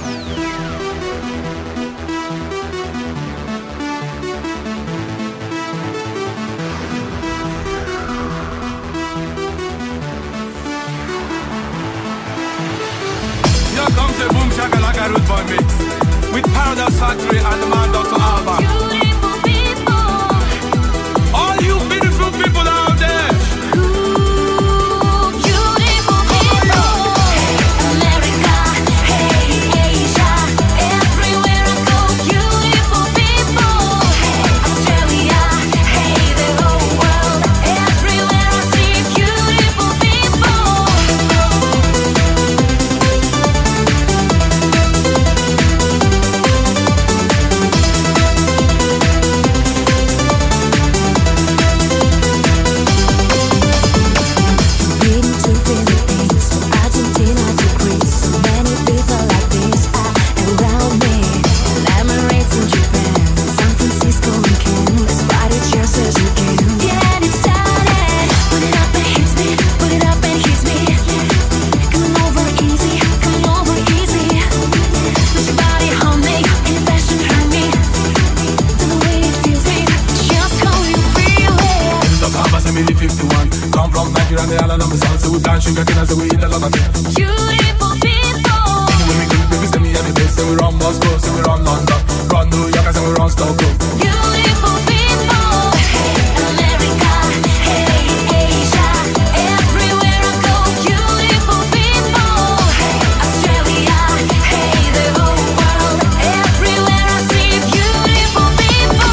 Here comes the boom shakalaka root boy mix with Paradise Factory and the man Dr. Alba. Beautiful people, all you beautiful people out there. ooh, beautiful people. Hey America, hey Asia, everywhere I go, beautiful people. Hey Australia, hey the whole world, everywhere I see beautiful people. And the island of the sun, so we dance, sugar cane, so we eat a lot of it. Beautiful people. When we go, baby, send me every day, say we run Moscow, say we run London, run New York, and say we run Stockholm. Beautiful people. Hey America, hey Asia, everywhere I go, beautiful people. Hey Australia, hey the whole world, everywhere I see beautiful people.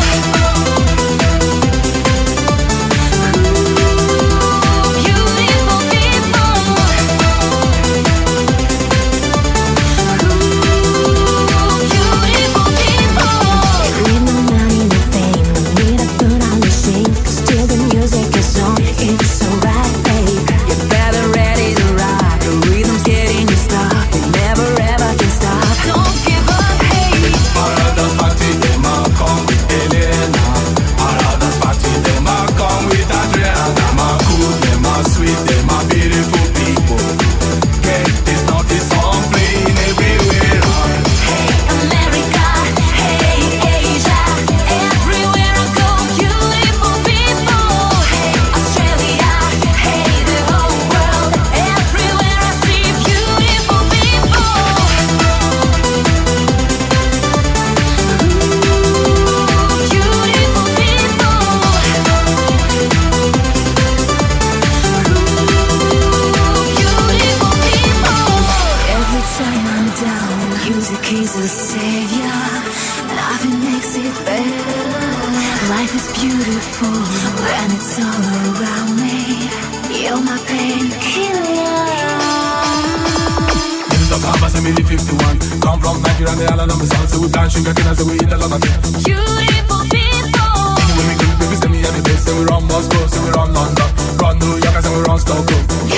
Come from Nigeria and the island of the sun, so we dance, sugar cane, so we eat a lot of it. Beautiful people. When we go, baby, send me every day, say we run Moscow, say we run London, run New York, and say we run Stockholm.